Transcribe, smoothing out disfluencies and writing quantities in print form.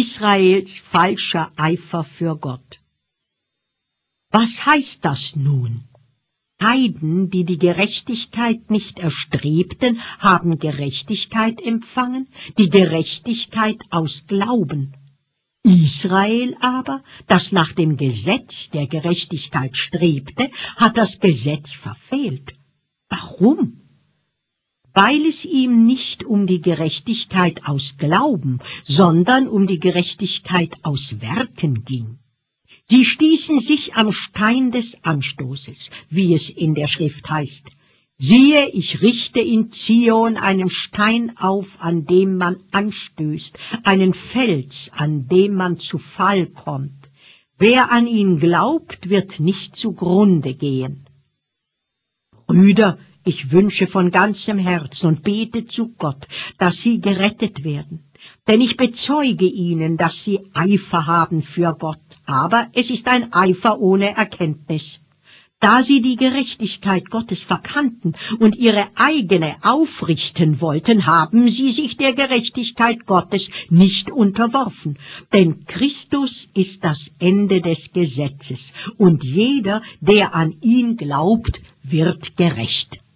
Israels falscher Eifer für Gott. Was heißt das nun? Heiden, die die Gerechtigkeit nicht erstrebten, haben Gerechtigkeit empfangen, die Gerechtigkeit aus Glauben. Israel aber, das nach dem Gesetz der Gerechtigkeit strebte, hat das Gesetz verfehlt. Warum? Weil es ihm nicht um die Gerechtigkeit aus Glauben, sondern um die Gerechtigkeit aus Werken ging. Sie stießen sich am Stein des Anstoßes, wie es in der Schrift heißt. Siehe, ich richte in Zion einen Stein auf, an dem man anstößt, einen Fels, an dem man zu Fall kommt. Wer an ihn glaubt, wird nicht zugrunde gehen. Brüder, ich wünsche von ganzem Herzen und bete zu Gott, dass sie gerettet werden. Denn ich bezeuge ihnen, dass sie Eifer haben für Gott, aber es ist ein Eifer ohne Erkenntnis. Da sie die Gerechtigkeit Gottes verkannten und ihre eigene aufrichten wollten, haben sie sich der Gerechtigkeit Gottes nicht unterworfen. Denn Christus ist das Ende des Gesetzes, und jeder, der an ihn glaubt, wird gerecht.